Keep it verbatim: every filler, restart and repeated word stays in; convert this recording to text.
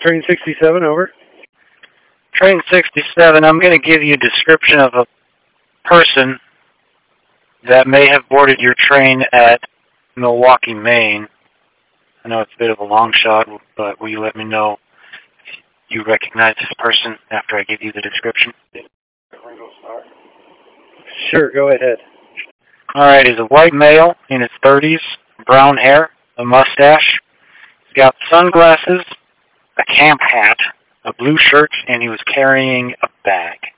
Train sixty-seven, over. Train sixty-seven, I'm going to give you a description of a person that may have boarded your train at Milwaukee, Maine. I know it's a bit of a long shot, but will you let me know if you recognize this person after I give you the description? Sure, go ahead. All right, he's a white male in his thirties, brown hair, a mustache. He's got sunglasses, a camp hat, a blue shirt, and he was carrying a bag.